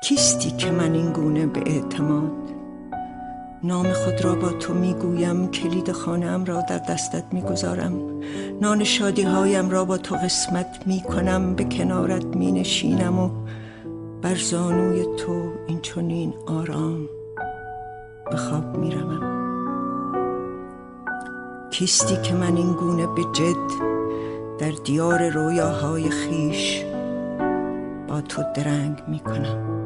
کیستی که من این گونه به اعتماد نام خود را با تو میگویم، کلید خانه‌ام را در دستت میگذارم، نان شادی هایم را با تو قسمت میکنم، به کنارت مینشینم و بر زانوی تو این چنین آرام به خواب میروم. کیستی که من این گونه به جد در دیار رویاهای خیش با تو درنگ میکنم.